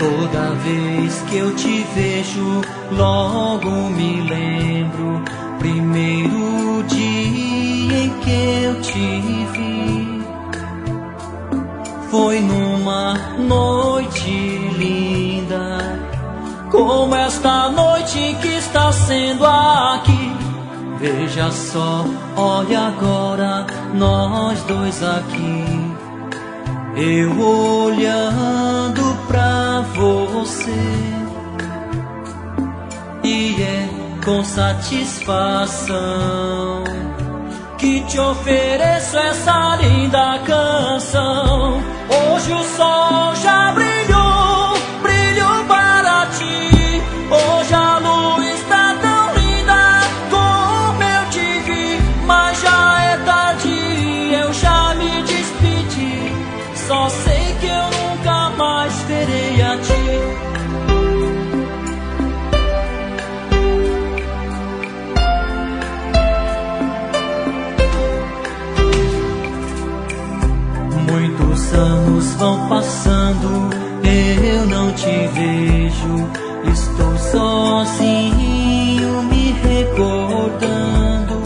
Toda vez que eu te vejo, logo me lembro. Primeiro dia em que eu te vi, foi numa noite linda, como esta noite que está sendo aqui. Veja só, olha agora, nós dois aqui, eu olhando pra você, e é com satisfação que te ofereço essa linda canção. Hoje o sol já brilhou, brilhou para ti. Hoje a luz está tão linda como eu te vi. Mas já é tarde, eu já me despedi. Só sei que eu nunca mais verei a ti. Muitos anos vão passando, eu não te vejo. Estou sozinho me recordando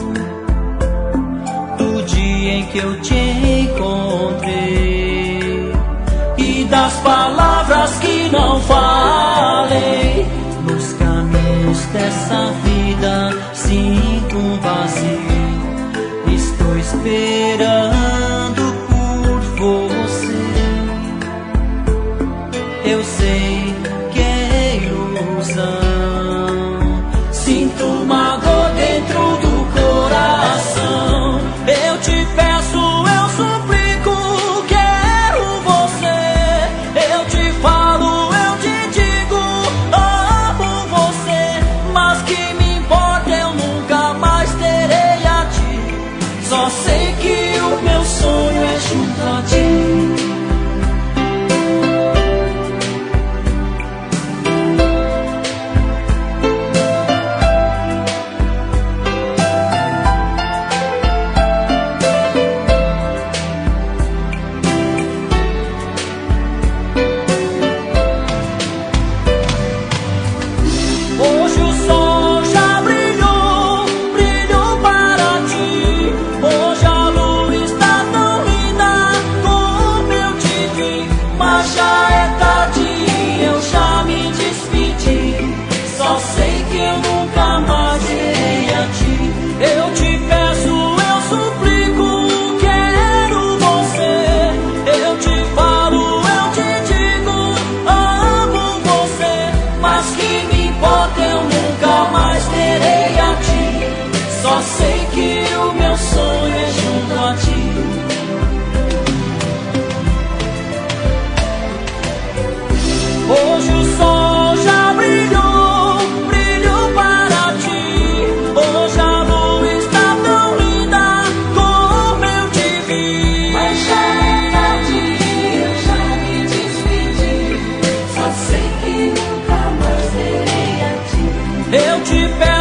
do dia em que eu te encontrei e das palavras que não falei. Nos caminhos dessa vida sinto um vazio. Estou esperando você. Eu sei que é ilusão. Sinto uma dor dentro do coração. Eu te peço, eu suplico, quero você. Eu te falo, eu te digo, amo você. Mas que me importa, eu nunca mais terei a ti. Só sei que o meu sonho é junto a ti. Hoje o sol já brilhou, brilhou para ti. Hoje a luz está tão linda como eu te vi. Mas já é tarde, eu já me despedi. Só sei que eu nunca mais verei a ti. Eu te peço, eu suplico, quero você. Eu te falo, eu te digo, amo você. Mas que me importa, eu nunca mais terei a ti. Só sei que o meu sonho é junto a ti. Hoje o sol já brilhou, brilhou para ti. Hoje a luz está tão linda como eu te vi. Mas já é tarde, eu já me despedi. Só sei que nunca mais verei a ti. Eu te peço,